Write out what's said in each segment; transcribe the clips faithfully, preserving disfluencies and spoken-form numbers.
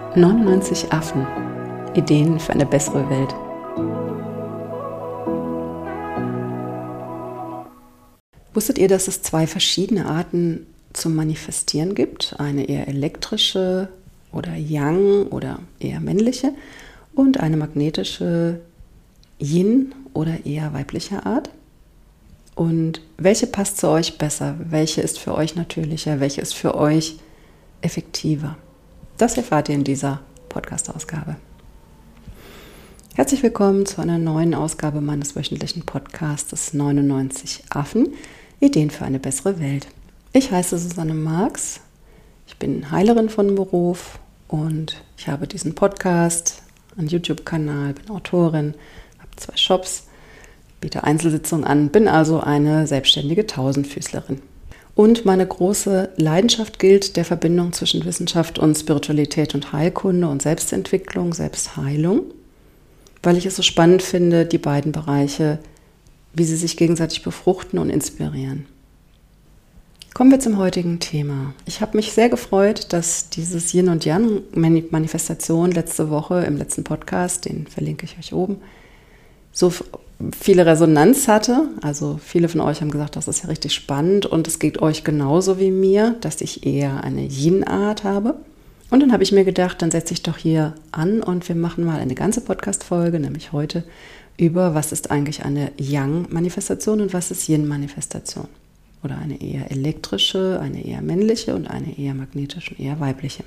neunundneunzig Affen. Ideen für eine bessere Welt. Wusstet ihr, dass es zwei verschiedene Arten zum Manifestieren gibt? Eine eher elektrische oder Yang oder eher männliche und eine magnetische Yin oder eher weibliche Art? Und welche passt zu euch besser? Welche ist für euch natürlicher? Welche ist für euch effektiver? Das erfahrt ihr in dieser Podcast-Ausgabe. Herzlich willkommen zu einer neuen Ausgabe meines wöchentlichen Podcasts neunundneunzig Affen, Ideen für eine bessere Welt. Ich heiße Susanne Marx, ich bin Heilerin von Beruf und ich habe diesen Podcast, einen YouTube-Kanal, bin Autorin, habe zwei Shops, biete Einzelsitzungen an, bin also eine selbstständige Tausendfüßlerin. Und meine große Leidenschaft gilt der Verbindung zwischen Wissenschaft und Spiritualität und Heilkunde und Selbstentwicklung, Selbstheilung, weil ich es so spannend finde, die beiden Bereiche, wie sie sich gegenseitig befruchten und inspirieren. Kommen wir zum heutigen Thema. Ich habe mich sehr gefreut, dass dieses Yin und Yang Manifestation letzte Woche im letzten Podcast, den verlinke ich euch oben, so viele Resonanz hatte. Also viele von euch haben gesagt, das ist ja richtig spannend und es geht euch genauso wie mir, dass ich eher eine Yin-Art habe. Und dann habe ich mir gedacht, dann setze ich doch hier an und wir machen mal eine ganze Podcast-Folge, nämlich heute, über was ist eigentlich eine Yang-Manifestation und was ist Yin-Manifestation. Oder eine eher elektrische, eine eher männliche und eine eher magnetische und eher weibliche.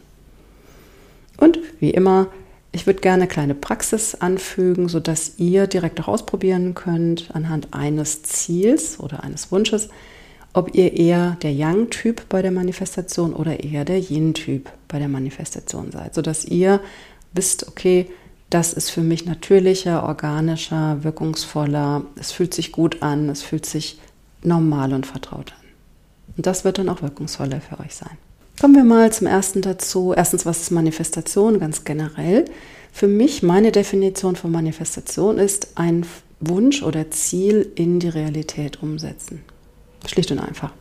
Und wie immer, ich würde gerne eine kleine Praxis anfügen, sodass ihr direkt auch ausprobieren könnt anhand eines Ziels oder eines Wunsches, ob ihr eher der Yang-Typ bei der Manifestation oder eher der Yin-Typ bei der Manifestation seid, sodass ihr wisst, okay, das ist für mich natürlicher, organischer, wirkungsvoller, es fühlt sich gut an, es fühlt sich normal und vertraut an. Und das wird dann auch wirkungsvoller für euch sein. Kommen wir mal zum ersten dazu. Erstens, was ist Manifestation ganz generell? Für mich, meine Definition von Manifestation ist ein Wunsch oder Ziel in die Realität umsetzen. Schlicht und einfach.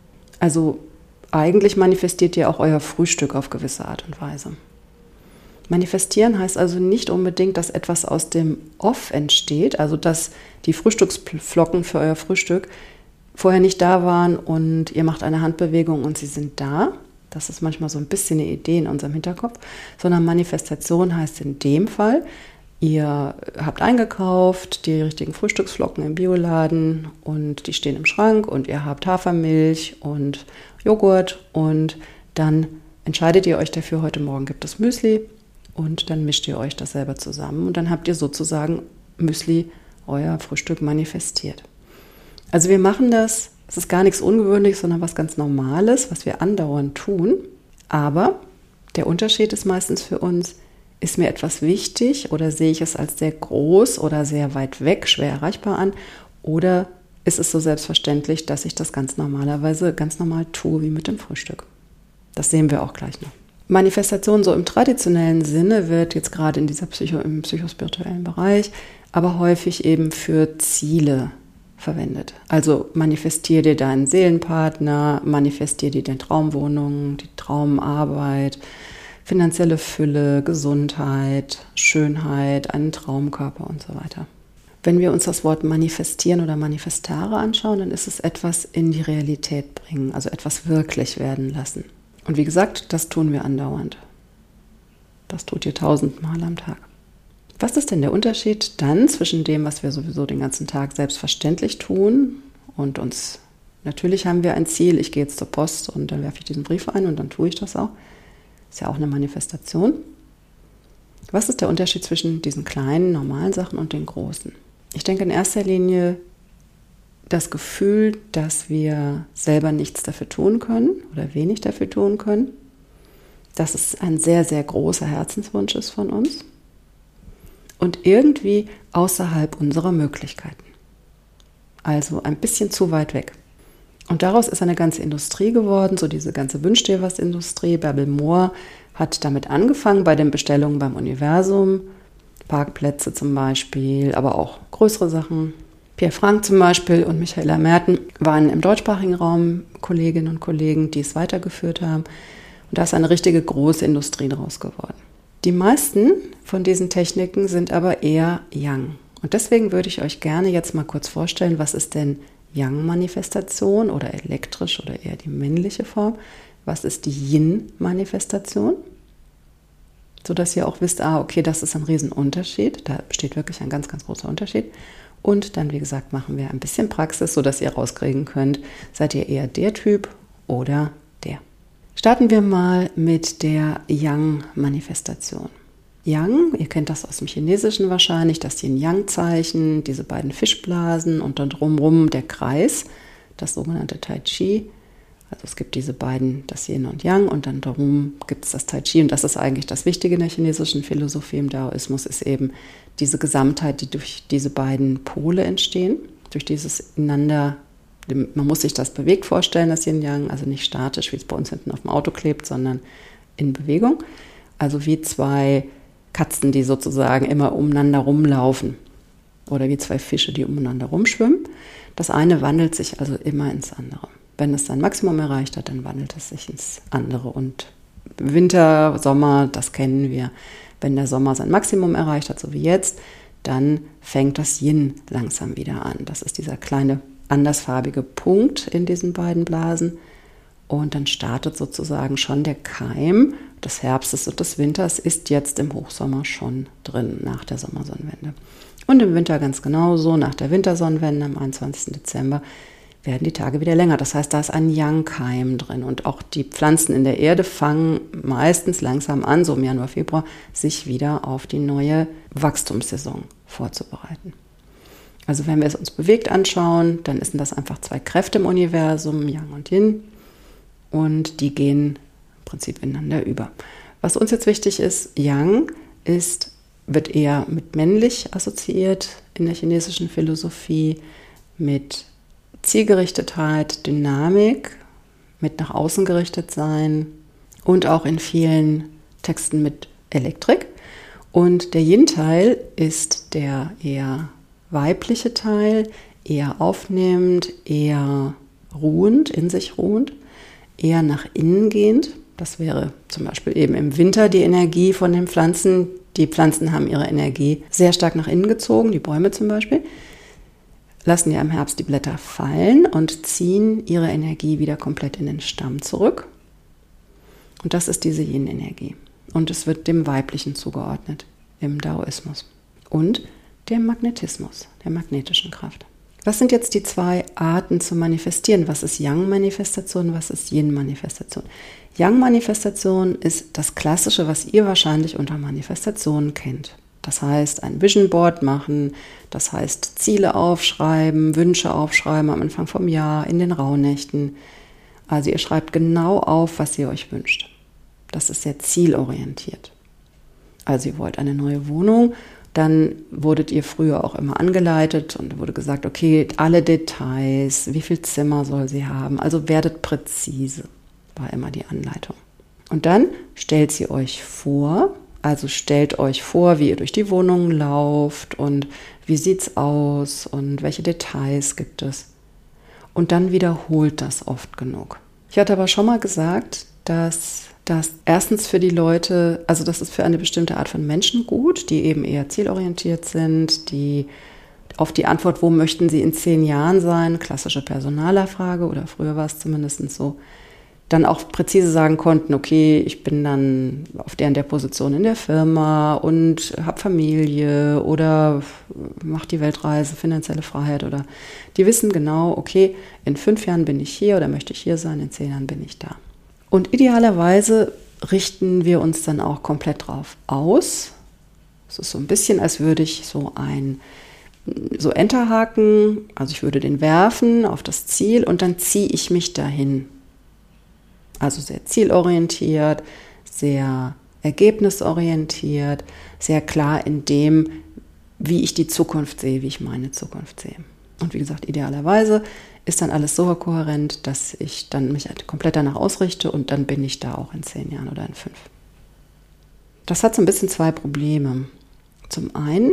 Also eigentlich manifestiert ihr auch euer Frühstück auf gewisse Art und Weise. Manifestieren heißt also nicht unbedingt, dass etwas aus dem Off entsteht, also dass die Frühstücksflocken für euer Frühstück vorher nicht da waren und ihr macht eine Handbewegung und sie sind da. Das ist manchmal so ein bisschen eine Idee in unserem Hinterkopf, sondern Manifestation heißt in dem Fall, ihr habt eingekauft, die richtigen Frühstücksflocken im Bioladen und die stehen im Schrank und ihr habt Hafermilch und Joghurt und dann entscheidet ihr euch dafür, heute Morgen gibt es Müsli und dann mischt ihr euch das selber zusammen und dann habt ihr sozusagen Müsli, euer Frühstück manifestiert. Also wir machen das, es ist gar nichts Ungewöhnliches, sondern was ganz Normales, was wir andauernd tun. Aber der Unterschied ist meistens für uns, ist mir etwas wichtig oder sehe ich es als sehr groß oder sehr weit weg, schwer erreichbar an oder ist es so selbstverständlich, dass ich das ganz normalerweise ganz normal tue wie mit dem Frühstück. Das sehen wir auch gleich noch. Manifestation so im traditionellen Sinne wird jetzt gerade in dieser Psycho, im psychospirituellen Bereich, aber häufig eben für Ziele verwendet. Also manifestier dir deinen Seelenpartner, manifestier dir deine Traumwohnung, die Traumarbeit, finanzielle Fülle, Gesundheit, Schönheit, einen Traumkörper und so weiter. Wenn wir uns das Wort manifestieren oder manifestare anschauen, dann ist es etwas in die Realität bringen, also etwas wirklich werden lassen. Und wie gesagt, das tun wir andauernd. Das tut ihr tausendmal am Tag. Was ist denn der Unterschied dann zwischen dem, was wir sowieso den ganzen Tag selbstverständlich tun und uns, natürlich haben wir ein Ziel, ich gehe jetzt zur Post und dann werfe ich diesen Brief ein und dann tue ich das auch. Ist ja auch eine Manifestation. Was ist der Unterschied zwischen diesen kleinen, normalen Sachen und den großen? Ich denke in erster Linie das Gefühl, dass wir selber nichts dafür tun können oder wenig dafür tun können, dass es ein sehr, sehr großer Herzenswunsch ist von uns. Und irgendwie außerhalb unserer Möglichkeiten. Also ein bisschen zu weit weg. Und daraus ist eine ganze Industrie geworden, so diese ganze Wünsch dir was Industrie. Bärbel Mohr hat damit angefangen bei den Bestellungen beim Universum. Parkplätze zum Beispiel, aber auch größere Sachen. Pierre Frank zum Beispiel und Michaela Merten waren im deutschsprachigen Raum Kolleginnen und Kollegen, die es weitergeführt haben. Und da ist eine richtige große Industrie daraus geworden. Die meisten von diesen Techniken sind aber eher Yang. Und deswegen würde ich euch gerne jetzt mal kurz vorstellen, was ist denn Yang-Manifestation oder elektrisch oder eher die männliche Form? Was ist die Yin-Manifestation? Sodass ihr auch wisst, ah, okay, das ist ein Riesenunterschied. Da besteht wirklich ein ganz, ganz großer Unterschied. Und dann, wie gesagt, machen wir ein bisschen Praxis, sodass ihr rauskriegen könnt, seid ihr eher der Typ oder der. Starten wir mal mit der Yang-Manifestation. Yang, ihr kennt das aus dem Chinesischen wahrscheinlich, das Yin-Yang-Zeichen, diese beiden Fischblasen und dann drumherum der Kreis, das sogenannte Tai Chi. Also es gibt diese beiden, das Yin und Yang, und dann darum gibt es das Tai Chi. Und das ist eigentlich das Wichtige in der chinesischen Philosophie, im Daoismus, ist eben diese Gesamtheit, die durch diese beiden Pole entstehen, durch dieses ineinander. Man muss sich das bewegt vorstellen, das Yin-Yang, also nicht statisch, wie es bei uns hinten auf dem Auto klebt, sondern in Bewegung. Also wie zwei Katzen, die sozusagen immer umeinander rumlaufen oder wie zwei Fische, die umeinander rumschwimmen. Das eine wandelt sich also immer ins andere. Wenn es sein Maximum erreicht hat, dann wandelt es sich ins andere. Und Winter, Sommer, das kennen wir. Wenn der Sommer sein Maximum erreicht hat, so wie jetzt, dann fängt das Yin langsam wieder an. Das ist dieser kleine andersfarbige Punkt in diesen beiden Blasen. Und dann startet sozusagen schon der Keim des Herbstes und des Winters, ist jetzt im Hochsommer schon drin, nach der Sommersonnenwende. Und im Winter ganz genauso, nach der Wintersonnenwende am einundzwanzigsten Dezember werden die Tage wieder länger. Das heißt, da ist ein Yang-Keim drin. Und auch die Pflanzen in der Erde fangen meistens langsam an, so im Januar, Februar, sich wieder auf die neue Wachstumssaison vorzubereiten. Also wenn wir es uns bewegt anschauen, dann sind das einfach zwei Kräfte im Universum, Yang und Yin. Und die gehen im Prinzip ineinander über. Was uns jetzt wichtig ist, Yang ist, wird eher mit männlich assoziiert in der chinesischen Philosophie, mit Zielgerichtetheit, Dynamik, mit nach außen gerichtet sein und auch in vielen Texten mit Elektrik. Und der Yin-Teil ist der eher weibliche Teil, eher aufnehmend, eher ruhend, in sich ruhend, eher nach innen gehend. Das wäre zum Beispiel eben im Winter die Energie von den Pflanzen. Die Pflanzen haben ihre Energie sehr stark nach innen gezogen, die Bäume zum Beispiel, lassen ja im Herbst die Blätter fallen und ziehen ihre Energie wieder komplett in den Stamm zurück. Und das ist diese Yin-Energie. Und es wird dem Weiblichen zugeordnet im Daoismus. Und dem Magnetismus, der magnetischen Kraft. Was sind jetzt die zwei Arten zu manifestieren? Was ist Yang-Manifestation, was ist Yin-Manifestation? Yang-Manifestation ist das Klassische, was ihr wahrscheinlich unter Manifestation kennt. Das heißt, ein Vision Board machen, das heißt Ziele aufschreiben, Wünsche aufschreiben am Anfang vom Jahr, in den Rauhnächten. Also ihr schreibt genau auf, was ihr euch wünscht. Das ist sehr zielorientiert. Also ihr wollt eine neue Wohnung, dann wurdet ihr früher auch immer angeleitet und wurde gesagt, okay, alle Details, wie viel Zimmer soll sie haben, also werdet präzise, war immer die Anleitung. Und dann stellt sie euch vor, also stellt euch vor, wie ihr durch die Wohnung lauft und wie sieht's aus und welche Details gibt es. Und dann wiederholt das oft genug. Ich hatte aber schon mal gesagt, dass das erstens für die Leute, also das ist für eine bestimmte Art von Menschen gut, die eben eher zielorientiert sind, die auf die Antwort, wo möchten sie in zehn Jahren sein, klassische Personalerfrage oder früher war es zumindest so, dann auch präzise sagen konnten, okay, ich bin dann auf der und der Position in der Firma und habe Familie oder mache die Weltreise, finanzielle Freiheit oder die wissen genau, okay, in fünf Jahren bin ich hier oder möchte ich hier sein, in zehn Jahren bin ich da. Und idealerweise richten wir uns dann auch komplett drauf aus. Es ist so ein bisschen, als würde ich so ein so Enterhaken, also ich würde den werfen auf das Ziel und dann ziehe ich mich dahin. Also sehr zielorientiert, sehr ergebnisorientiert, sehr klar in dem, wie ich die Zukunft sehe, wie ich meine Zukunft sehe. Und wie gesagt, idealerweise ist dann alles so kohärent, dass ich dann mich komplett danach ausrichte und dann bin ich da auch in zehn Jahren oder in fünf. Das hat so ein bisschen zwei Probleme. Zum einen,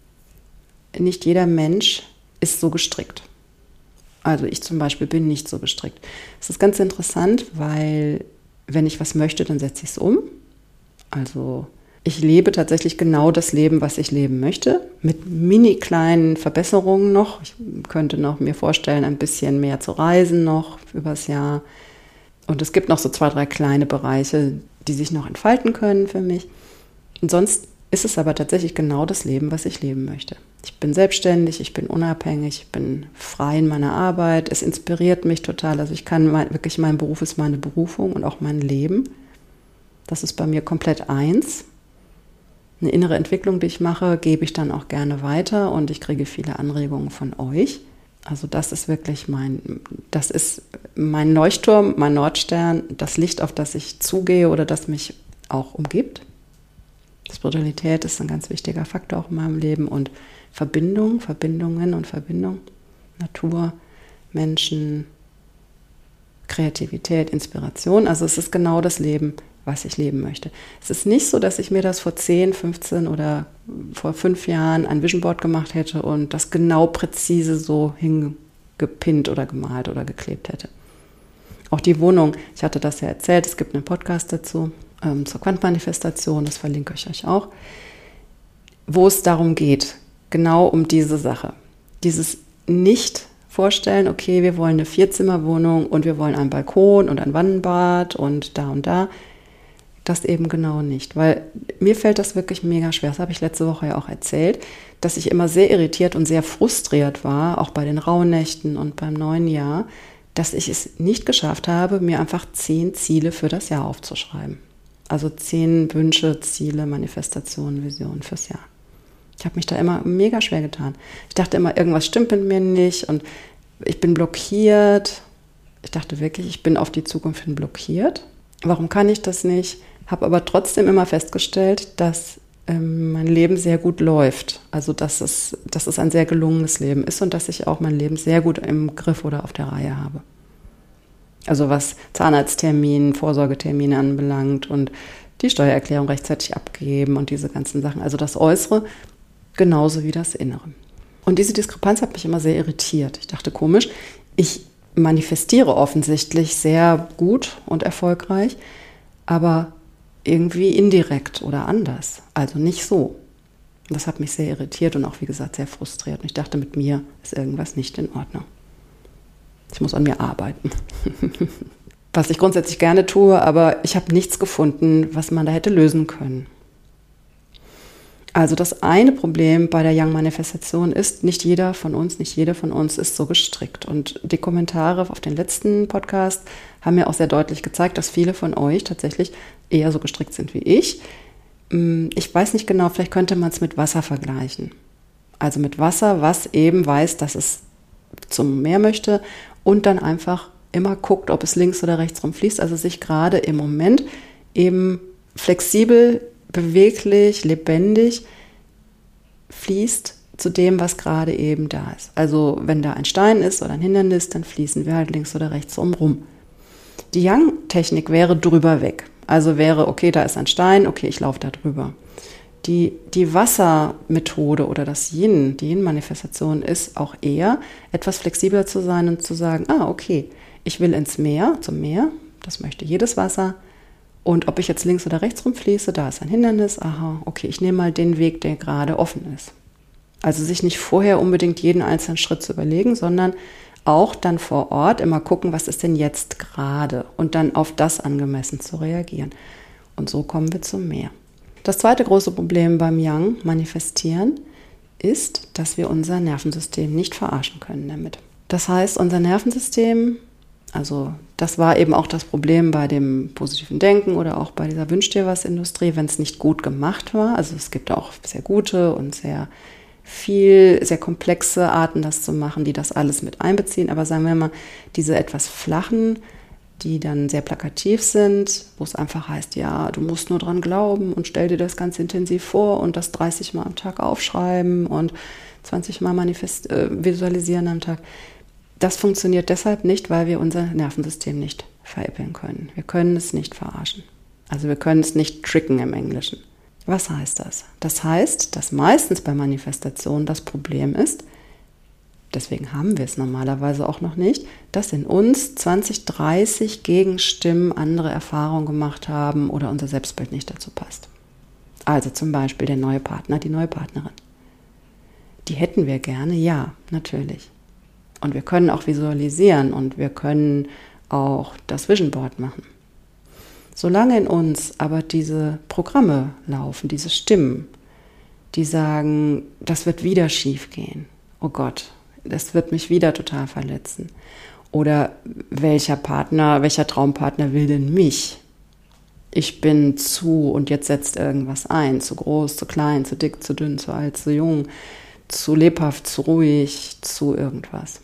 nicht jeder Mensch ist so gestrickt. Also ich zum Beispiel bin nicht so gestrickt. Es ist ganz interessant, weil wenn ich was möchte, dann setze ich es um. Also Ich lebe tatsächlich genau das Leben, was ich leben möchte, mit mini kleinen Verbesserungen noch. Ich könnte noch mir vorstellen, ein bisschen mehr zu reisen noch übers Jahr. Und es gibt noch so zwei, drei kleine Bereiche, die sich noch entfalten können für mich. Und sonst ist es aber tatsächlich genau das Leben, was ich leben möchte. Ich bin selbstständig, ich bin unabhängig, ich bin frei in meiner Arbeit. Es inspiriert mich total. Also ich kann mein, wirklich, mein Beruf ist meine Berufung und auch mein Leben. Das ist bei mir komplett eins. Eine innere Entwicklung, die ich mache, gebe ich dann auch gerne weiter und ich kriege viele Anregungen von euch. Also das ist wirklich mein, das ist mein Leuchtturm, mein Nordstern, das Licht, auf das ich zugehe oder das mich auch umgibt. Spiritualität ist ein ganz wichtiger Faktor auch in meinem Leben und Verbindung, Verbindungen und Verbindung, Natur, Menschen, Kreativität, Inspiration. Also es ist genau das Leben, was ich leben möchte. Es ist nicht so, dass ich mir das vor zehn, fünfzehn oder vor fünf Jahren ein Vision Board gemacht hätte und das genau präzise so hingepinnt oder gemalt oder geklebt hätte. Auch die Wohnung, ich hatte das ja erzählt, es gibt einen Podcast dazu, ähm, zur Quantenmanifestation, das verlinke ich euch auch, wo es darum geht, genau um diese Sache. Dieses nicht vorstellen, okay, wir wollen eine Vierzimmerwohnung und wir wollen einen Balkon und ein Wannenbad und da und da. Das eben genau nicht, weil mir fällt das wirklich mega schwer. Das habe ich letzte Woche ja auch erzählt, dass ich immer sehr irritiert und sehr frustriert war, auch bei den Rauhnächten und beim neuen Jahr, dass ich es nicht geschafft habe, mir einfach zehn Ziele für das Jahr aufzuschreiben. Also zehn Wünsche, Ziele, Manifestationen, Visionen fürs Jahr. Ich habe mich da immer mega schwer getan. Ich dachte immer, irgendwas stimmt mit mir nicht und ich bin blockiert. Ich dachte wirklich, ich bin auf die Zukunft hin blockiert. Warum kann ich das nicht? Habe aber trotzdem immer festgestellt, dass ähm, mein Leben sehr gut läuft. Also dass es, dass es ein sehr gelungenes Leben ist und dass ich auch mein Leben sehr gut im Griff oder auf der Reihe habe. Also was Zahnarzttermin, Vorsorgetermine anbelangt und die Steuererklärung rechtzeitig abgeben und diese ganzen Sachen. Also das Äußere genauso wie das Innere. Und diese Diskrepanz hat mich immer sehr irritiert. Ich dachte, komisch, ich manifestiere offensichtlich sehr gut und erfolgreich, aber irgendwie indirekt oder anders, also nicht so. Das hat mich sehr irritiert und auch, wie gesagt, sehr frustriert. Und ich dachte, mit mir ist irgendwas nicht in Ordnung. Ich muss an mir arbeiten. Was ich grundsätzlich gerne tue, aber ich habe nichts gefunden, was man da hätte lösen können. Also das eine Problem bei der Yang-Manifestation ist, nicht jeder von uns, nicht jede von uns ist so gestrickt. Und die Kommentare auf den letzten Podcast haben mir auch sehr deutlich gezeigt, dass viele von euch tatsächlich eher so gestrickt sind wie ich. Ich weiß nicht genau, vielleicht könnte man es mit Wasser vergleichen. Also mit Wasser, was eben weiß, dass es zum Meer möchte und dann einfach immer guckt, ob es links oder rechts rumfließt. Also sich gerade im Moment eben flexibel, beweglich, lebendig fließt zu dem, was gerade eben da ist. Also wenn da ein Stein ist oder ein Hindernis, dann fließen wir halt links oder rechts rum. Die Yang-Technik wäre drüber weg. Also wäre, okay, da ist ein Stein, okay, ich laufe da drüber. Die, die Wassermethode oder das Yin, die Yin-Manifestation ist auch eher, etwas flexibler zu sein und zu sagen, ah, okay, ich will ins Meer, zum Meer, das möchte jedes Wasser. Und ob ich jetzt links oder rechts rumfließe, da ist ein Hindernis, aha, okay, ich nehme mal den Weg, der gerade offen ist. Also sich nicht vorher unbedingt jeden einzelnen Schritt zu überlegen, sondern auch dann vor Ort immer gucken, was ist denn jetzt gerade und dann auf das angemessen zu reagieren. Und so kommen wir zum Meer. Das zweite große Problem beim Yang manifestieren ist, dass wir unser Nervensystem nicht verarschen können damit. Das heißt, unser Nervensystem, also das war eben auch das Problem bei dem positiven Denken oder auch bei dieser Wünsch dir was Industrie, wenn es nicht gut gemacht war. Also es gibt auch sehr gute und sehr viel, sehr komplexe Arten, das zu machen, die das alles mit einbeziehen. Aber sagen wir mal, diese etwas flachen, die dann sehr plakativ sind, wo es einfach heißt, ja, du musst nur dran glauben und stell dir das ganz intensiv vor und das dreißig Mal am Tag aufschreiben und zwanzig Mal manifest, äh, visualisieren am Tag. Das funktioniert deshalb nicht, weil wir unser Nervensystem nicht veräppeln können. Wir können es nicht verarschen. Also wir können es nicht tricken im Englischen. Was heißt das? Das heißt, dass meistens bei Manifestationen das Problem ist, deswegen haben wir es normalerweise auch noch nicht, dass in uns zwanzig, dreißig Gegenstimmen andere Erfahrungen gemacht haben oder unser Selbstbild nicht dazu passt. Also zum Beispiel der neue Partner, die neue Partnerin. Die hätten wir gerne, ja, natürlich. Und wir können auch visualisieren und wir können auch das Vision Board machen. Solange in uns aber diese Programme laufen, diese Stimmen, die sagen, das wird wieder schief gehen. Oh Gott, das wird mich wieder total verletzen. Oder welcher Partner, welcher Traumpartner will denn mich? Ich bin zu und jetzt setzt irgendwas ein. Zu groß, zu klein, zu dick, zu dünn, zu alt, zu jung, zu lebhaft, zu ruhig, zu irgendwas.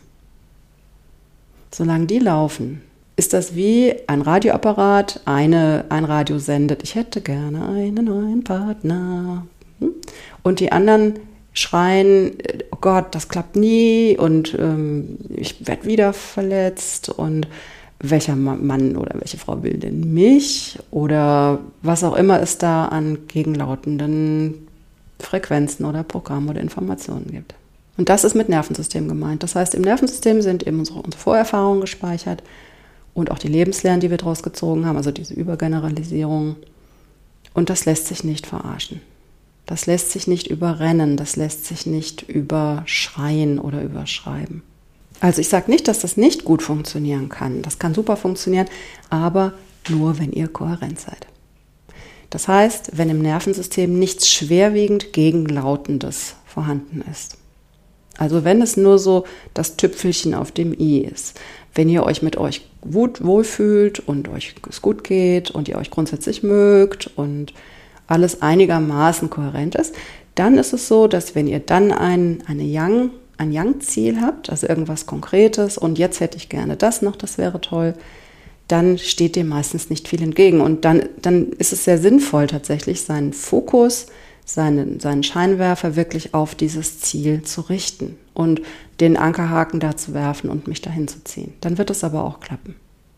Solange die laufen, ist das wie ein Radioapparat, eine, ein Radio sendet, ich hätte gerne einen neuen Partner. Und die anderen schreien, oh Gott, das klappt nie und ähm, ich werde wieder verletzt und welcher Mann oder welche Frau will denn mich oder was auch immer es da an gegenlautenden Frequenzen oder Programmen oder Informationen gibt. Und das ist mit Nervensystem gemeint. Das heißt, im Nervensystem sind eben unsere, unsere Vorerfahrungen gespeichert und auch die Lebenslernen, die wir daraus gezogen haben, also diese Übergeneralisierung. Und das lässt sich nicht verarschen. Das lässt sich nicht überrennen, das lässt sich nicht überschreien oder überschreiben. Also ich sage nicht, dass das nicht gut funktionieren kann. Das kann super funktionieren, aber nur, wenn ihr kohärent seid. Das heißt, wenn im Nervensystem nichts schwerwiegend Gegenlautendes vorhanden ist. Also wenn es nur so das Tüpfelchen auf dem i ist. Wenn ihr euch mit euch gut wohlfühlt und euch es gut geht und ihr euch grundsätzlich mögt und alles einigermaßen kohärent ist, dann ist es so, dass wenn ihr dann ein, eine Yang, ein Yang-Ziel habt, also irgendwas Konkretes und jetzt hätte ich gerne das noch, das wäre toll, dann steht dem meistens nicht viel entgegen. Und dann, dann ist es sehr sinnvoll tatsächlich, seinen Fokus, seinen, seinen Scheinwerfer wirklich auf dieses Ziel zu richten und den Ankerhaken da zu werfen und mich dahin zu ziehen. Dann wird es aber auch klappen.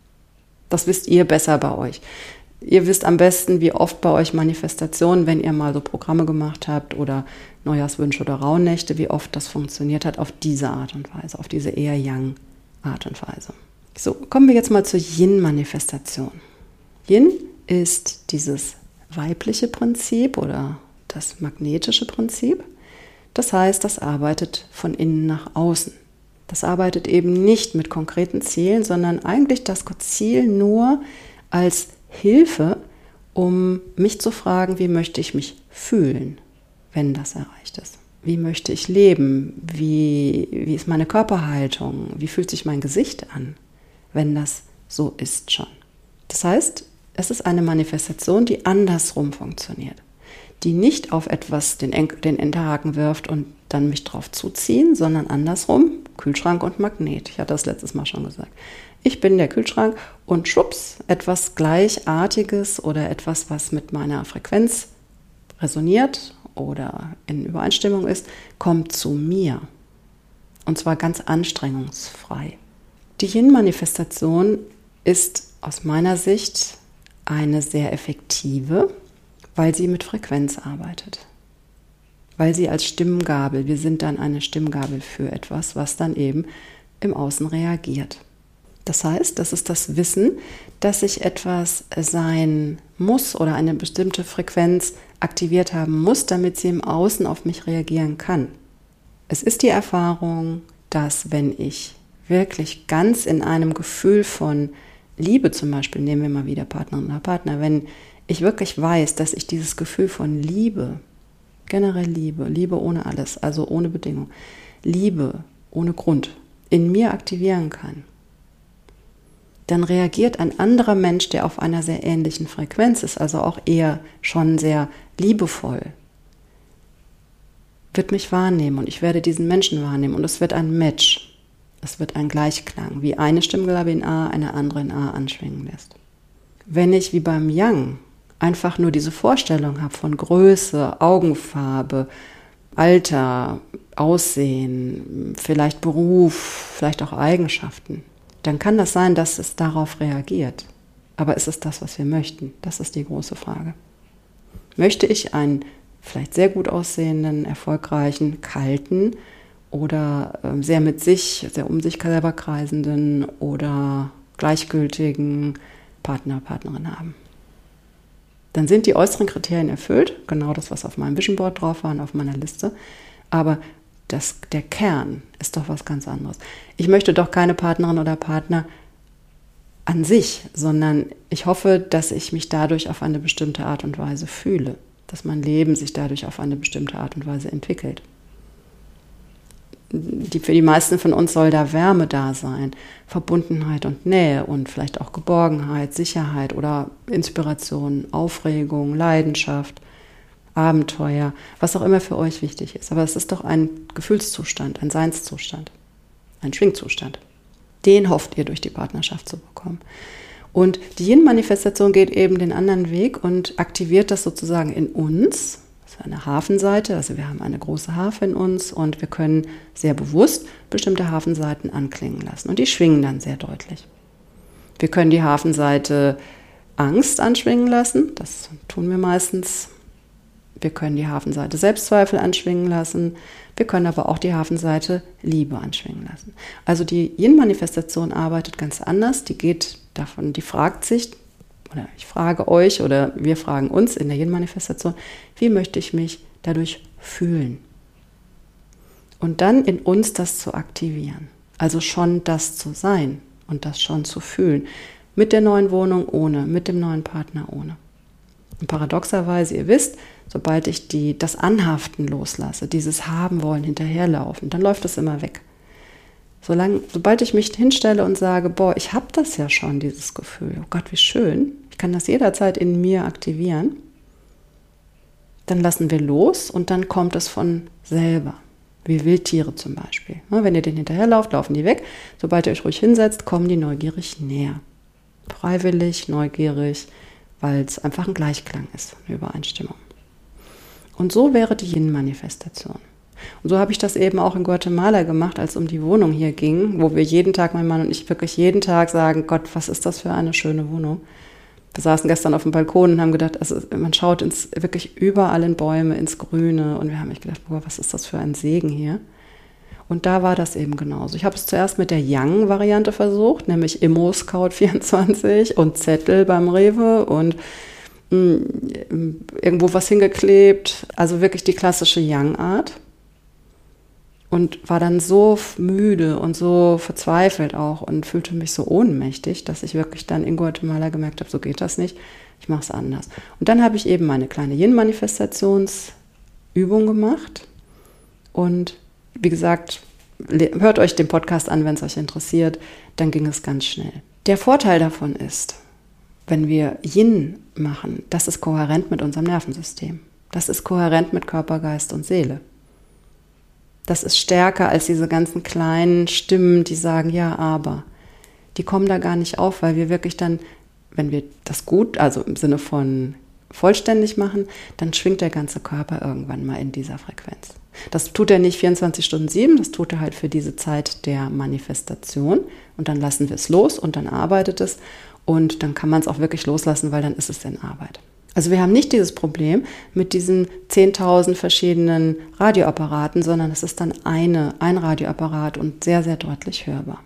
Das wisst ihr besser bei euch. Ihr wisst am besten, wie oft bei euch Manifestationen, wenn ihr mal so Programme gemacht habt oder Neujahrswünsche oder Rauhnächte, wie oft das funktioniert hat auf diese Art und Weise, auf diese eher Yang-Art und Weise. So, kommen wir jetzt mal zur Yin-Manifestation. Yin ist dieses weibliche Prinzip oder das magnetische Prinzip. Das heißt, das arbeitet von innen nach außen. Das arbeitet eben nicht mit konkreten Zielen, sondern eigentlich das Ziel nur als Hilfe, um mich zu fragen, wie möchte ich mich fühlen, wenn das erreicht ist. Wie möchte ich leben? Wie, wie ist meine Körperhaltung? Wie fühlt sich mein Gesicht an, wenn das so ist schon? Das heißt, es ist eine Manifestation, die andersrum funktioniert, die nicht auf etwas den, den Enterhaken wirft und dann mich drauf zuziehen, sondern andersrum, Kühlschrank und Magnet. Ich hatte das letztes Mal schon gesagt. Ich bin der Kühlschrank und schwupps, etwas Gleichartiges oder etwas, was mit meiner Frequenz resoniert oder in Übereinstimmung ist, kommt zu mir. Und zwar ganz anstrengungsfrei. Die Yin-Manifestation ist aus meiner Sicht eine sehr effektive, weil sie mit Frequenz arbeitet. Weil sie als Stimmgabel, wir sind dann eine Stimmgabel für etwas, was dann eben im Außen reagiert. Das heißt, das ist das Wissen, dass ich etwas sein muss oder eine bestimmte Frequenz aktiviert haben muss, damit sie im Außen auf mich reagieren kann. Es ist die Erfahrung, dass wenn ich wirklich ganz in einem Gefühl von Liebe zum Beispiel, nehmen wir mal wieder Partnerin oder Partner, wenn ich wirklich weiß, dass ich dieses Gefühl von Liebe, generell Liebe, Liebe ohne alles, also ohne Bedingung, Liebe ohne Grund in mir aktivieren kann, dann reagiert ein anderer Mensch, der auf einer sehr ähnlichen Frequenz ist, also auch eher schon sehr liebevoll, wird mich wahrnehmen und ich werde diesen Menschen wahrnehmen und es wird ein Match, es wird ein Gleichklang, wie eine Stimmgabel in A eine andere in A anschwingen lässt. Wenn ich wie beim Yang einfach nur diese Vorstellung habe von Größe, Augenfarbe, Alter, Aussehen, vielleicht Beruf, vielleicht auch Eigenschaften, dann kann das sein, dass es darauf reagiert. Aber ist es das, was wir möchten? Das ist die große Frage. Möchte ich einen vielleicht sehr gut aussehenden, erfolgreichen, kalten oder äh, sehr mit sich, sehr um sich selber kreisenden oder gleichgültigen Partner, Partnerin haben? Dann sind die äußeren Kriterien erfüllt, genau das, was auf meinem Vision Board drauf war und auf meiner Liste. Aber das, der Kern ist doch was ganz anderes. Ich möchte doch keine Partnerin oder Partner an sich, sondern ich hoffe, dass ich mich dadurch auf eine bestimmte Art und Weise fühle, dass mein Leben sich dadurch auf eine bestimmte Art und Weise entwickelt. Die, für die meisten von uns soll da Wärme da sein, Verbundenheit und Nähe und vielleicht auch Geborgenheit, Sicherheit oder Inspiration, Aufregung, Leidenschaft, Abenteuer, was auch immer für euch wichtig ist. Aber es ist doch ein Gefühlszustand, ein Seinszustand, ein Schwingzustand. Den hofft ihr durch die Partnerschaft zu bekommen. Und die Yin-Manifestation geht eben den anderen Weg und aktiviert das sozusagen in uns. Das ist eine Hafenseite, also wir haben eine große Harfe in uns und wir können sehr bewusst bestimmte Hafenseiten anklingen lassen. Und die schwingen dann sehr deutlich. Wir können die Hafenseite Angst anschwingen lassen, das tun wir meistens. Wir können die Hafenseite Selbstzweifel anschwingen lassen. Wir können aber auch die Hafenseite Liebe anschwingen lassen. Also die Yin-Manifestation arbeitet ganz anders. Die geht davon, die fragt sich, oder ich frage euch oder wir fragen uns in der Yin-Manifestation, wie möchte ich mich dadurch fühlen? Und dann in uns das zu aktivieren. Also schon das zu sein und das schon zu fühlen. Mit der neuen Wohnung ohne, mit dem neuen Partner ohne. Und paradoxerweise, ihr wisst, sobald ich die, das Anhaften loslasse, dieses Haben wollen, hinterherlaufen, dann läuft das immer weg. Solange, sobald ich mich hinstelle und sage, boah, ich habe das ja schon, dieses Gefühl, oh Gott, wie schön, ich kann das jederzeit in mir aktivieren, dann lassen wir los und dann kommt es von selber, wie Wildtiere zum Beispiel. Wenn ihr denen hinterherlauft, laufen die weg, sobald ihr euch ruhig hinsetzt, kommen die neugierig näher. Freiwillig, neugierig, weil es einfach ein Gleichklang ist, eine Übereinstimmung. Und so wäre die Yin-Manifestation. Und so habe ich das eben auch in Guatemala gemacht, als es um die Wohnung hier ging, wo wir jeden Tag, mein Mann und ich, wirklich jeden Tag sagen, Gott, was ist das für eine schöne Wohnung. Wir saßen gestern auf dem Balkon und haben gedacht, also man schaut ins, wirklich überall in Bäume, ins Grüne. Und wir haben echt gedacht, boah, was ist das für ein Segen hier. Und da war das eben genauso. Ich habe es zuerst mit der Yang-Variante versucht, nämlich Immo-Scout vierundzwanzig und Zettel beim Rewe und mh, irgendwo was hingeklebt. Also wirklich die klassische Yang-Art. Und war dann so müde und so verzweifelt auch und fühlte mich so ohnmächtig, dass ich wirklich dann in Guatemala gemerkt habe, so geht das nicht, ich mache es anders. Und dann habe ich eben meine kleine Yin-Manifestationsübung gemacht und wie gesagt, hört euch den Podcast an, wenn es euch interessiert, dann ging es ganz schnell. Der Vorteil davon ist, wenn wir Yin machen, das ist kohärent mit unserem Nervensystem. Das ist kohärent mit Körper, Geist und Seele. Das ist stärker als diese ganzen kleinen Stimmen, die sagen, ja, aber. Die kommen da gar nicht auf, weil wir wirklich dann, wenn wir das gut, also im Sinne von vollständig machen, dann schwingt der ganze Körper irgendwann mal in dieser Frequenz. Das tut er nicht vierundzwanzig Stunden sieben, das tut er halt für diese Zeit der Manifestation und dann lassen wir es los und dann arbeitet es und dann kann man es auch wirklich loslassen, weil dann ist es in Arbeit. Also wir haben nicht dieses Problem mit diesen zehntausend verschiedenen Radioapparaten, sondern es ist dann eine, ein Radioapparat und sehr, sehr deutlich hörbar.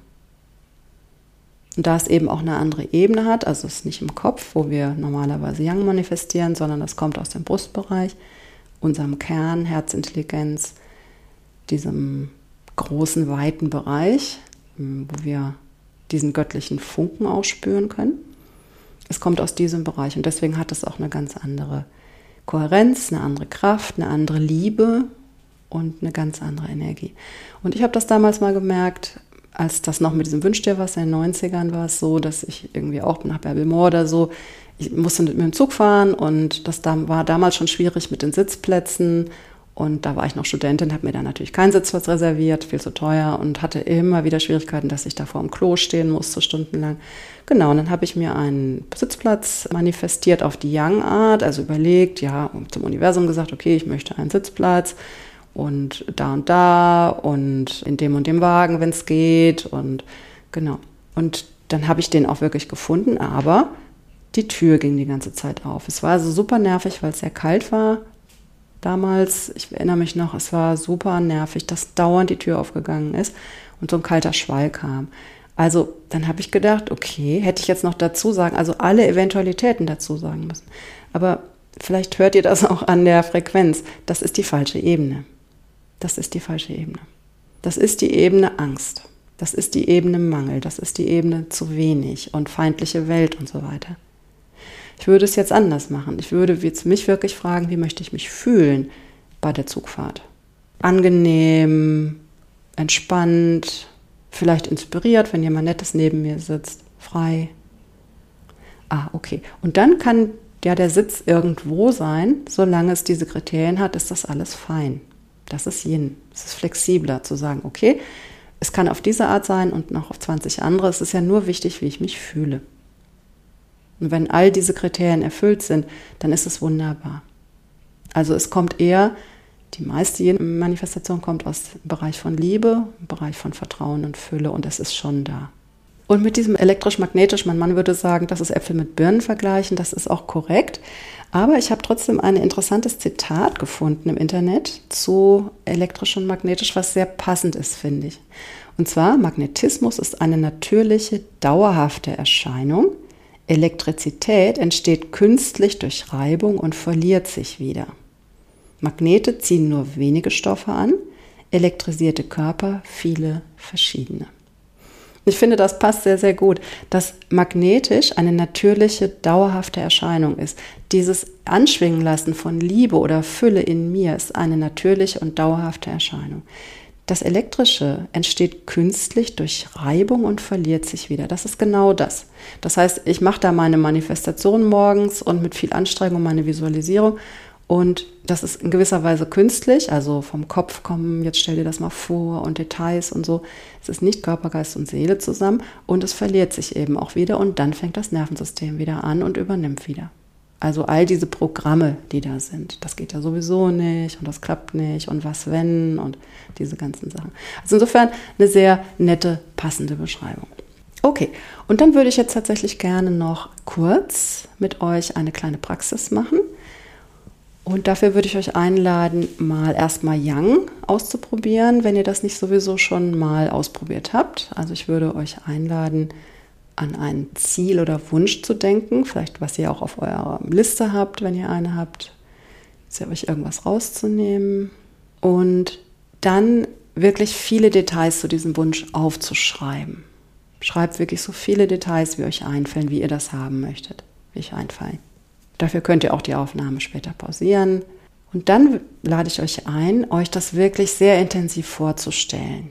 Und da es eben auch eine andere Ebene hat, also es ist nicht im Kopf, wo wir normalerweise Yang manifestieren, sondern das kommt aus dem Brustbereich, unserem Kern, Herzintelligenz, diesem großen, weiten Bereich, wo wir diesen göttlichen Funken ausspüren können. Es kommt aus diesem Bereich und deswegen hat es auch eine ganz andere Kohärenz, eine andere Kraft, eine andere Liebe und eine ganz andere Energie. Und ich habe das damals mal gemerkt, als das noch mit diesem Wünsch dir was in den neunzigern war es so, dass ich irgendwie auch nach Bärbelmoor oder so, ich musste mit dem Zug fahren und das war damals schon schwierig mit den Sitzplätzen und da war ich noch Studentin, habe mir dann natürlich keinen Sitzplatz reserviert, viel zu teuer und hatte immer wieder Schwierigkeiten, dass ich da vor dem Klo stehen musste, stundenlang. Genau, und dann habe ich mir einen Sitzplatz manifestiert auf die Yang-Art, also überlegt, ja, zum Universum gesagt, okay, ich möchte einen Sitzplatz und da und da und in dem und dem Wagen, wenn es geht und genau. Und dann habe ich den auch wirklich gefunden, aber die Tür ging die ganze Zeit auf. Es war also super nervig, weil es sehr kalt war damals. Ich erinnere mich noch, es war super nervig, dass dauernd die Tür aufgegangen ist und so ein kalter Schwall kam. Also dann habe ich gedacht, okay, hätte ich jetzt noch dazu sagen, also alle Eventualitäten dazu sagen müssen. Aber vielleicht hört ihr das auch an der Frequenz. Das ist die falsche Ebene. Das ist die falsche Ebene. Das ist die Ebene Angst. Das ist die Ebene Mangel. Das ist die Ebene zu wenig und feindliche Welt und so weiter. Ich würde es jetzt anders machen. Ich würde jetzt mich wirklich fragen, wie möchte ich mich fühlen bei der Zugfahrt? Angenehm, entspannt, vielleicht inspiriert, wenn jemand Nettes neben mir sitzt, frei. Ah, okay. Und dann kann ja der Sitz irgendwo sein, solange es diese Kriterien hat, ist das alles fein. Das ist Yin. Es ist flexibler zu sagen, okay, es kann auf diese Art sein und noch auf zwanzig andere. Es ist ja nur wichtig, wie ich mich fühle. Und wenn all diese Kriterien erfüllt sind, dann ist es wunderbar. Also es kommt eher, die meiste Yin-Manifestation kommt aus dem Bereich von Liebe, im Bereich von Vertrauen und Fülle und es ist schon da. Und mit diesem elektrisch-magnetisch, mein Mann würde sagen, das ist Äpfel mit Birnen vergleichen, das ist auch korrekt. Aber ich habe trotzdem ein interessantes Zitat gefunden im Internet zu elektrisch und magnetisch, was sehr passend ist, finde ich. Und zwar, Magnetismus ist eine natürliche, dauerhafte Erscheinung. Elektrizität entsteht künstlich durch Reibung und verliert sich wieder. Magnete ziehen nur wenige Stoffe an, elektrisierte Körper viele verschiedene. Ich finde, das passt sehr, sehr gut, dass magnetisch eine natürliche, dauerhafte Erscheinung ist. Dieses Anschwingen lassen von Liebe oder Fülle in mir ist eine natürliche und dauerhafte Erscheinung. Das Elektrische entsteht künstlich durch Reibung und verliert sich wieder. Das ist genau das. Das heißt, ich mache da meine Manifestation morgens und mit viel Anstrengung meine Visualisierung. Und das ist in gewisser Weise künstlich, also vom Kopf kommen, jetzt stell dir das mal vor und Details und so. Es ist nicht Körper, Geist und Seele zusammen und es verliert sich eben auch wieder und dann fängt das Nervensystem wieder an und übernimmt wieder. Also all diese Programme, die da sind, das geht ja sowieso nicht und das klappt nicht und was wenn und diese ganzen Sachen. Also insofern eine sehr nette, passende Beschreibung. Okay, und dann würde ich jetzt tatsächlich gerne noch kurz mit euch eine kleine Praxis machen. Und dafür würde ich euch einladen, mal erstmal Yang auszuprobieren, wenn ihr das nicht sowieso schon mal ausprobiert habt. Also ich würde euch einladen, an ein Ziel oder Wunsch zu denken, vielleicht was ihr auch auf eurer Liste habt, wenn ihr eine habt, euch irgendwas rauszunehmen und dann wirklich viele Details zu diesem Wunsch aufzuschreiben. Schreibt wirklich so viele Details, wie euch einfallen, wie ihr das haben möchtet, wie euch einfallen. Dafür könnt ihr auch die Aufnahme später pausieren. Und dann lade ich euch ein, euch das wirklich sehr intensiv vorzustellen.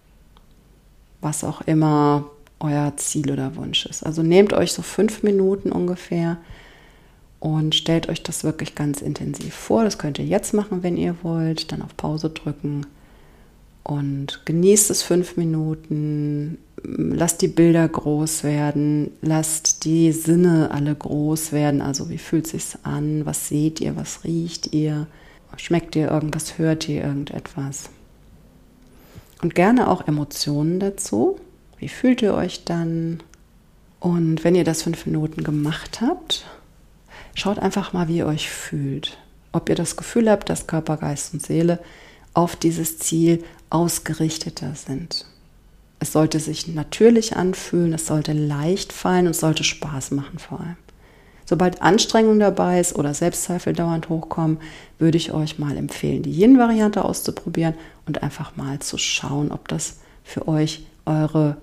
Was auch immer euer Ziel oder Wunsch ist. Also nehmt euch so fünf Minuten ungefähr und stellt euch das wirklich ganz intensiv vor. Das könnt ihr jetzt machen, wenn ihr wollt. Dann auf Pause drücken und genießt es fünf Minuten. Lasst die Bilder groß werden, lasst die Sinne alle groß werden, also wie fühlt es sich an, was seht ihr, was riecht ihr, schmeckt ihr irgendwas, hört ihr irgendetwas. Und gerne auch Emotionen dazu, wie fühlt ihr euch dann? Und wenn ihr das fünf Minuten gemacht habt, schaut einfach mal, wie ihr euch fühlt. Ob ihr das Gefühl habt, dass Körper, Geist und Seele auf dieses Ziel ausgerichteter sind. Es sollte sich natürlich anfühlen, es sollte leicht fallen und es sollte Spaß machen vor allem. Sobald Anstrengung dabei ist oder Selbstzweifel dauernd hochkommen, würde ich euch mal empfehlen, die Yin-Variante auszuprobieren und einfach mal zu schauen, ob das für euch eure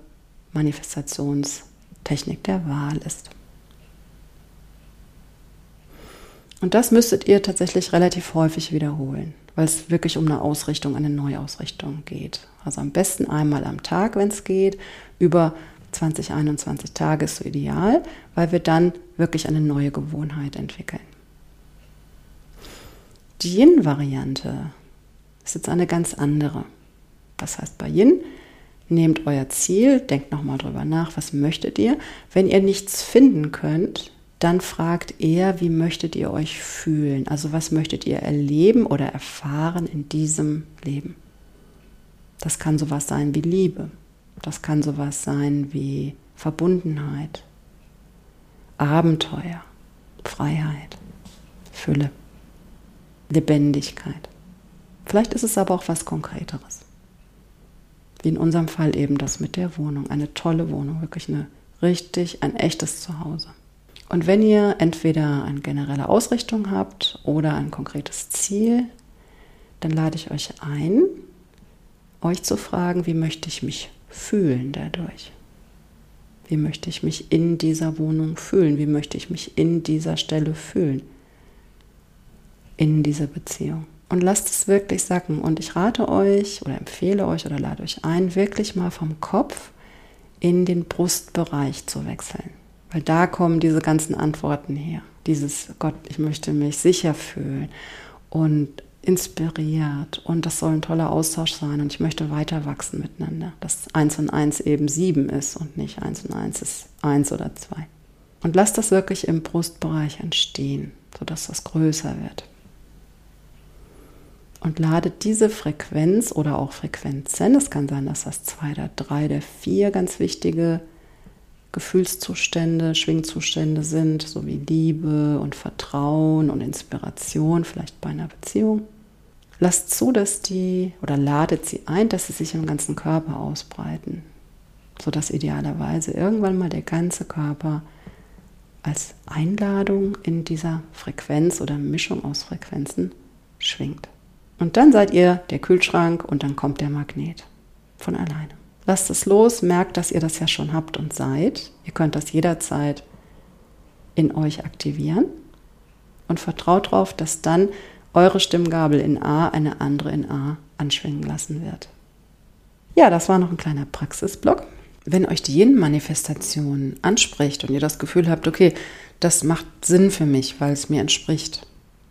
Manifestationstechnik der Wahl ist. Und das müsstet ihr tatsächlich relativ häufig wiederholen, weil es wirklich um eine Ausrichtung, eine Neuausrichtung geht. Also am besten einmal am Tag, wenn es geht. Über zwanzig, einundzwanzig Tage ist so ideal, weil wir dann wirklich eine neue Gewohnheit entwickeln. Die Yin-Variante ist jetzt eine ganz andere. Das heißt, bei Yin nehmt euer Ziel, denkt nochmal drüber nach, was möchtet ihr. Wenn ihr nichts finden könnt, dann fragt eher, wie möchtet ihr euch fühlen? Also was möchtet ihr erleben oder erfahren in diesem Leben? Das kann sowas sein wie Liebe. Das kann sowas sein wie Verbundenheit, Abenteuer, Freiheit, Fülle, Lebendigkeit. Vielleicht ist es aber auch was Konkreteres. Wie in unserem Fall eben das mit der Wohnung. Eine tolle Wohnung, wirklich eine richtig, ein echtes Zuhause. Und wenn ihr entweder eine generelle Ausrichtung habt oder ein konkretes Ziel, dann lade ich euch ein, euch zu fragen, wie möchte ich mich fühlen dadurch? Wie möchte ich mich in dieser Wohnung fühlen? Wie möchte ich mich in dieser Stelle fühlen? In dieser Beziehung. Und lasst es wirklich sacken. Und ich rate euch oder empfehle euch oder lade euch ein, wirklich mal vom Kopf in den Brustbereich zu wechseln. Weil da kommen diese ganzen Antworten her. Dieses, Gott, ich möchte mich sicher fühlen und inspiriert und das soll ein toller Austausch sein und ich möchte weiter wachsen miteinander. Dass eins und eins eben sieben ist und nicht eins und eins ist eins oder zwei. Und lasst das wirklich im Brustbereich entstehen, sodass das größer wird. Und ladet diese Frequenz oder auch Frequenzen, es kann sein, dass das zwei oder drei oder vier ganz wichtige Gefühlszustände, Schwingzustände sind, so wie Liebe und Vertrauen und Inspiration, vielleicht bei einer Beziehung. Lasst zu, dass die, oder ladet sie ein, dass sie sich im ganzen Körper ausbreiten, sodass idealerweise irgendwann mal der ganze Körper als Einladung in dieser Frequenz oder Mischung aus Frequenzen schwingt. Und dann seid ihr der Kühlschrank und dann kommt der Magnet von alleine. Lasst es los, merkt, dass ihr das ja schon habt und seid. Ihr könnt das jederzeit in euch aktivieren und vertraut darauf, dass dann eure Stimmgabel in A eine andere in A anschwingen lassen wird. Ja, das war noch ein kleiner Praxisblock. Wenn euch die Yin-Manifestation anspricht und ihr das Gefühl habt, okay, das macht Sinn für mich, weil es mir entspricht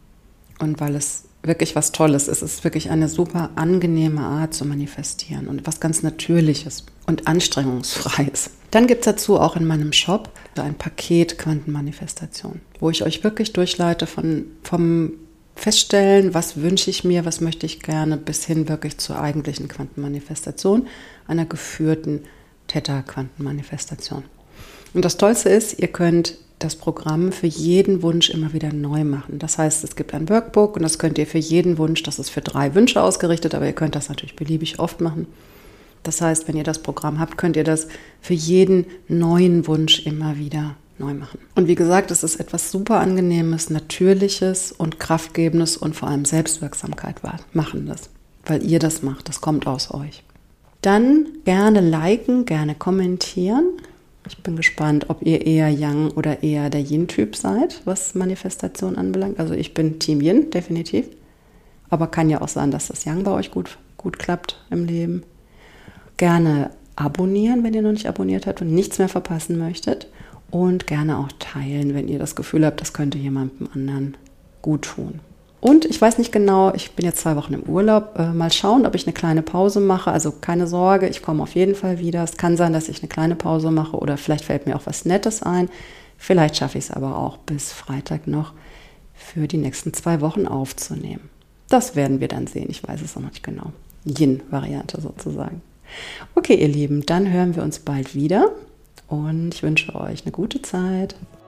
und weil es wirklich was Tolles ist. Es ist wirklich eine super angenehme Art zu manifestieren und was ganz Natürliches und Anstrengungsfreies. Dann gibt es dazu auch in meinem Shop ein Paket Quantenmanifestation, wo ich euch wirklich durchleite von, vom Feststellen, was wünsche ich mir, was möchte ich gerne, bis hin wirklich zur eigentlichen Quantenmanifestation, einer geführten Theta-Quantenmanifestation. Und das Tollste ist, ihr könnt das Programm für jeden Wunsch immer wieder neu machen. Das heißt, es gibt ein Workbook und das könnt ihr für jeden Wunsch, das ist für drei Wünsche ausgerichtet, aber ihr könnt das natürlich beliebig oft machen. Das heißt, wenn ihr das Programm habt, könnt ihr das für jeden neuen Wunsch immer wieder neu machen. Und wie gesagt, es ist etwas super Angenehmes, Natürliches und Kraftgebendes und vor allem Selbstwirksamkeit machendes, weil ihr das macht, das kommt aus euch. Dann gerne liken, gerne kommentieren. Ich bin gespannt, ob ihr eher Yang oder eher der Yin-Typ seid, was Manifestation anbelangt. Also ich bin Team Yin, definitiv. Aber kann ja auch sein, dass das Yang bei euch gut, gut klappt im Leben. Gerne abonnieren, wenn ihr noch nicht abonniert habt und nichts mehr verpassen möchtet. Und gerne auch teilen, wenn ihr das Gefühl habt, das könnte jemandem anderen gut tun. Und ich weiß nicht genau, ich bin jetzt zwei Wochen im Urlaub, äh, mal schauen, ob ich eine kleine Pause mache. Also keine Sorge, ich komme auf jeden Fall wieder. Es kann sein, dass ich eine kleine Pause mache oder vielleicht fällt mir auch was Nettes ein. Vielleicht schaffe ich es aber auch bis Freitag noch für die nächsten zwei Wochen aufzunehmen. Das werden wir dann sehen, ich weiß es noch nicht genau. Yin-Variante sozusagen. Okay, ihr Lieben, dann hören wir uns bald wieder und ich wünsche euch eine gute Zeit.